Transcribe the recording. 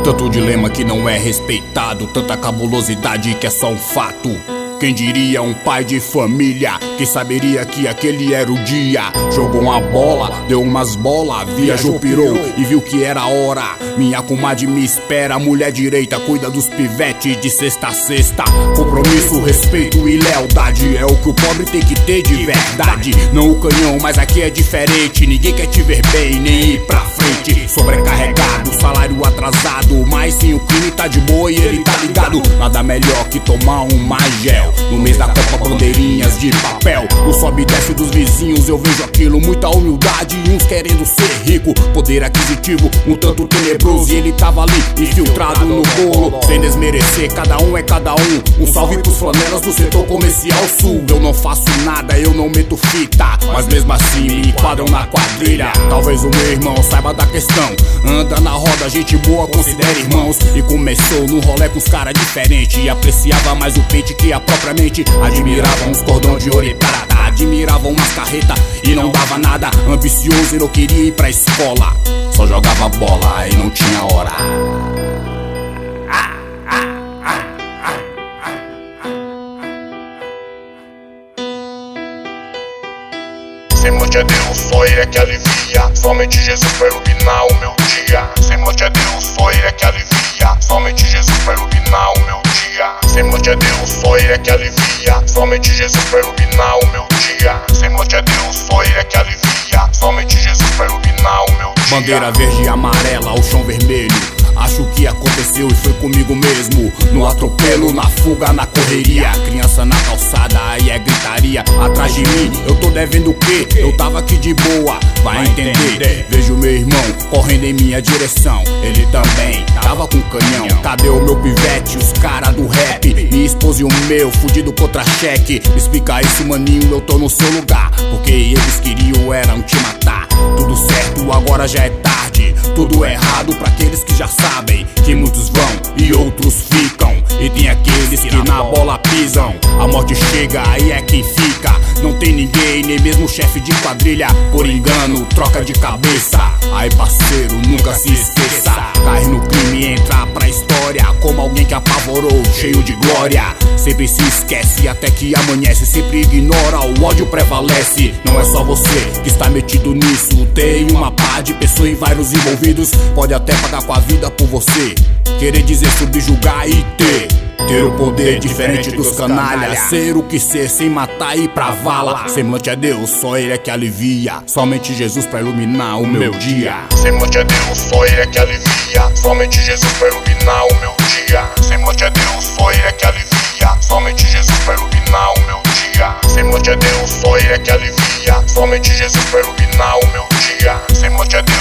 Tanto dilema que não é respeitado, tanta cabulosidade que é só um fato. Quem diria um pai de família que saberia que aquele era o dia? Jogou uma bola, deu umas bolas, viajou, pirou e viu que era a hora. Minha comadre me espera, mulher direita, cuida dos pivetes de sexta a sexta. Compromisso, respeito e lealdade é o que o pobre tem que ter de verdade. Não o canhão, mas aqui é diferente. Ninguém quer te ver bem, nem ir pra frente. Sobrecarregado, salário atrasado, mas sim o crime tá de boa e ele tá ligado. Nada melhor que tomar um magel no mês da Copa, bandeirinhas de papel. O sobe e desce dos vizinhos, eu vejo aquilo. Muita humildade e uns querendo ser rico. Poder aquisitivo, um tanto tenebroso. E ele tava ali, infiltrado no bolo. Sem desmerecer, cada um é cada um. Um salve pros flanelas do setor comercial sul. Eu não faço nada, eu não meto fita, mas mesmo assim me enquadram na quadrilha. Talvez o meu irmão saiba da questão. Anda na roda, gente boa, considera irmãos. E começou no rolê com os caras diferentes. E apreciava mais o pente que a própria mente. Admirava uns cordão de ouro e prata, admirava umas carretas e não dava nada. Ambicioso e não queria ir pra escola, só jogava bola e não tinha hora. Semente é Deus, só Ele é que alivia. Somente Jesus pra iluminar o meu dia. Semente é Deus, só Ele é que alivia. Somente Jesus pra iluminar o meu dia. Semente é Deus, só Ele é que alivia. Somente Jesus pra iluminar o meu dia. Semente é Deus, só Ele é que alivia. Somente Jesus pra iluminar o meu dia. Bandeira verde e amarela, o chão vermelho. Acho que aconteceu e foi comigo mesmo. No atropelo, na fuga, na correria. Criança na calçada, aí é gritaria. Atrás de mim, eu tô devendo o quê? Eu tava aqui de boa, vai entender. Vejo meu irmão correndo em minha direção. Ele também tava com canhão. Cadê o meu pivete, os cara do rap? Minha esposa e o meu, fudido contra cheque. Explica isso, maninho, eu tô no seu lugar. Porque eles queriam eram te matar. Tudo certo, agora já é tarde. Tudo errado pra aqueles que já sabem que muitos vão e outros ficam. E tem aqueles que na bola pisam. A morte chega e é quem fica. Não tem ninguém, nem mesmo o chefe de quadrilha. Por engano, troca de cabeça. Aí parceiro, nunca se esqueça. Cair no crime e entrar pra história como alguém que apavorou, cheio de glória. Sempre se esquece até que amanhece. Sempre ignora, o ódio prevalece. Não é só você que está metido nisso. Tem uma pá de pessoas e vários envolvidos. Pode até pagar com a vida por você. Querer dizer subjugar e ter o poder diferente dos canalhas. Ser o que ser, sem matar e ir pra vala. Semblante é Deus, só Ele é que alivia. Somente Jesus pra iluminar o meu dia. Semblante é Deus, só Ele é que alivia. Somente Jesus pra iluminar o meu dia. Semblante é Deus, só Ele é que alivia. Somente Jesus pra iluminar o meu dia. Semblante é Deus, só Ele é que alivia. Somente Jesus pra iluminar o meu dia. Semblante é Deus.